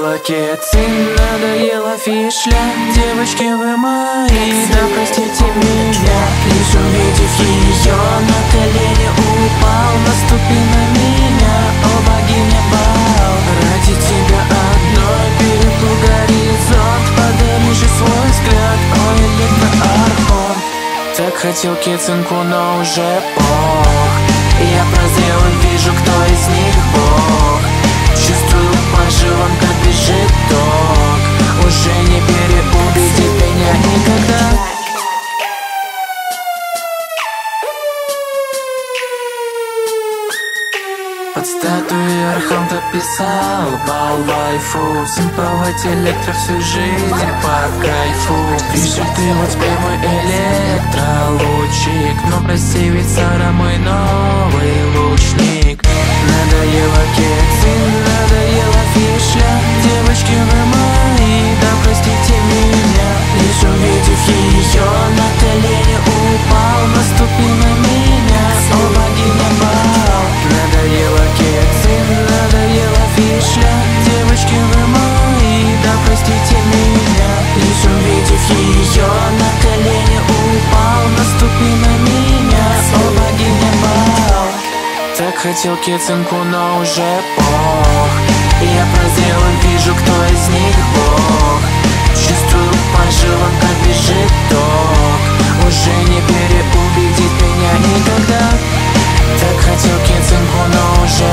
Надоело кецин, надоело фишля. Девочки вы мои, да простите меня. Лишь увидев ее, на колени упал. Наступи на меня, о богиня бал. Ради тебя одной переплыл горизонт. Подари же свой взгляд, о электроархон. Так хотел кецинку, но уже пох. Я прозрел и вижу, кто из них бог. Чувствую по жилам, как бежит ток. Уже не переубедит меня никогда. Под статуей Архонта писал бал вайфу. Симповать электро всю жизнь по кайфу. Пишет ты вот спей мой электролучик. Но просеивается мой новый лучник. Надоело кецин, надоело фишля. Девочки вы мои, да простите меня. Лишь увидев ее, на колени упал. Наступи на меня, о богиня бал. Надоело кецин, надоело фишля. Девочки вы мои, да простите меня. Лишь увидев ее, на колени упал. Наступи на меня, о богиня бал. Так хотел кецинку, но уже пох. Я прозрел и вижу, кто из них бог. Чувствую по жилам, как бежит ток. Уже не переубедит меня никогда. Так хотел кецинку, но уже